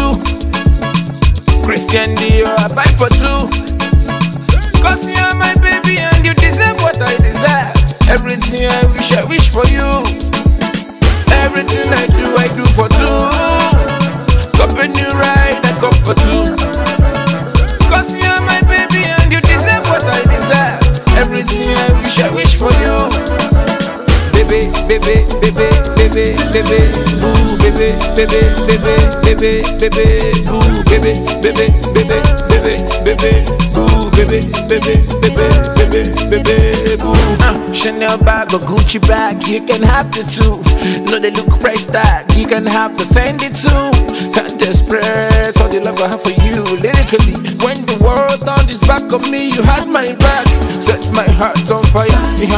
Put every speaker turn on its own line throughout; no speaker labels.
two. Christian Dior, I buy for two. Cause you are my baby and you deserve what I deserve. Everything I wish for you. Everything I do for two. Cup a new ride, I cup for two. Cause you are my baby and you deserve what I deserve. Everything I wish for you. Baby, baby, baby, baby, baby, boo, baby, baby, baby, baby, baby, boo, baby, baby, baby, baby, baby, boo, baby, baby, baby, baby, baby, boo. Chanel bag or Gucci bag, you can have the two. No, they look price tag, you can have the Fendi too. Can't express all the love I have for you lyrically. When the world turned its back on me, you had my back. Set my heart on fire.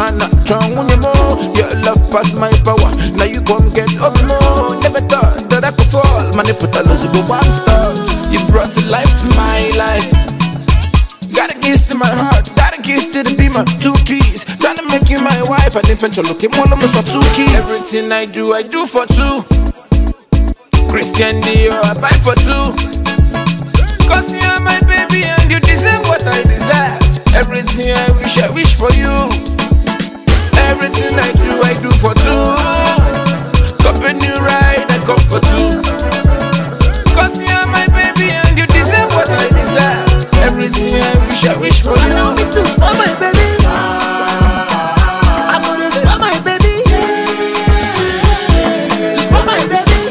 Your love past my power. Now you come get up more. Never thought that I could fall. Man, they put a loss of one star. You brought to life to my life. Got a kiss to my heart. Got a kiss to the beamer. 2 keys. Trying to make you my wife. And eventually looking one of us for 2 keys. Everything I do for two. Christian Dior, I buy for two. Cause you are my baby and you deserve what I deserve. Everything I wish for you. Everything I do for two. Cup a new ride, I cup for two. Cause you are my baby and you deserve what I deserve. Everything I wish for you.
I don't need to spoil my baby. I'm gonna spoil my baby. To spoil my baby.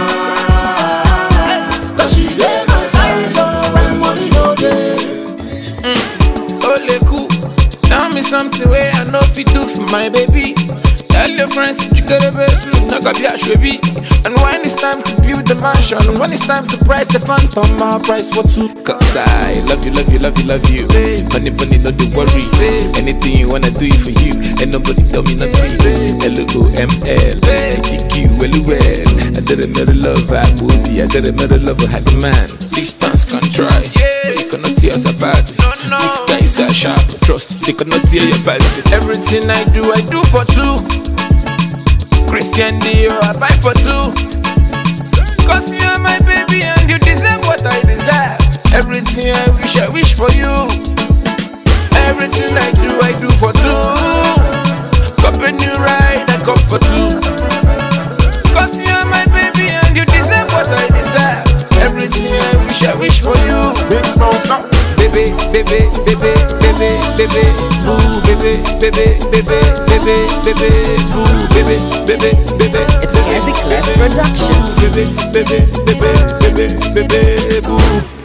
Cause she lay my side low when money no day.
Ole cool. Tell me something where I know if you do for my baby. Tell your friends that you got a best look, not gonna be a shabby. And when it's time to build the mansion, when it's time to price the phantom, my price for two. Cause I love you, love you, love you, love you. Bunny, bunny, not to worry. Anything you wanna do it for you. And nobody tell me nothing. L-O-M-L, G-Q, well. I didn't know the love I would be. I didn't know the love I had a man. Distance can try, but you cannot tear us apart. This guy is a sharp, trust, they cannot tear your apart. Everything I do for two. Christian Dior, I buy for two. Cause you are my baby and you deserve what I deserve. Everything I wish for you. Everything I do for two. Cup a new ride, I cup for two. Cause you are my baby and you deserve what I deserve. Everything I wish for you.
Big Smoke, stop.
Baby, baby, baby, baby, baby, boo, baby, baby, baby, baby, baby, boo, baby, baby, baby.
It's Easy Clef Productions.
Baby, baby, baby, baby, baby, boo.